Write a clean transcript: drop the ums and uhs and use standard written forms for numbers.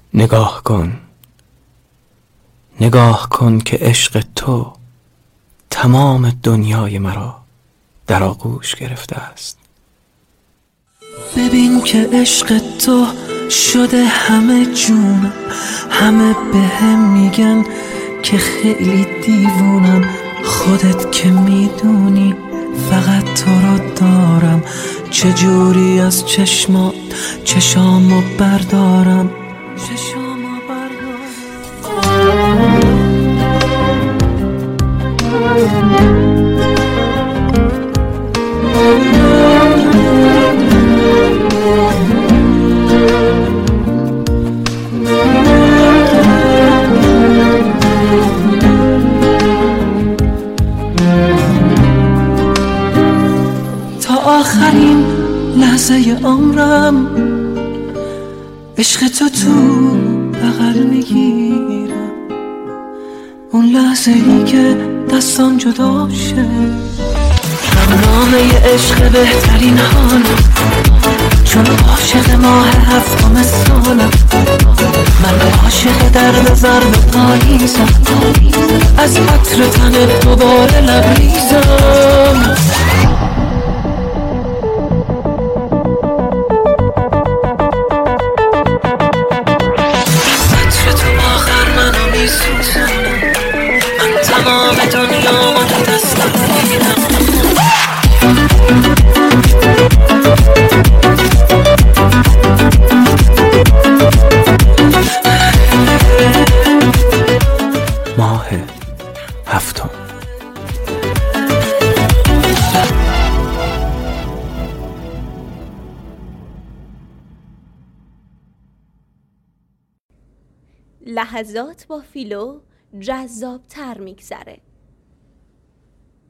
نگاه کن، نگاه کن که عشق تو تمام دنیای مرا در آغوش گرفته است. ببین که عشق تو شده همه جونم، همه بهم میگن که خیلی دیوونم. خودت که میدونی فقط تو رو دارم، چجوری از چشامو بردارم. تا آخرین لحظه عمرم عشق تو بغل میگیرم، اون لحظه ای که دستام جدا شه. نامه عشق بهترین حالم، چون عاشق ماه هفتم سالم. من عاشق درد زرد پاییزم، از عطر تن دوباره لبریزم. عطر تو آخر منو میسوزونه، من تمام دنیامو تو دستم میگیرم. ماه هفتم. لحظات با فیلو جذاب‌تر میگذره.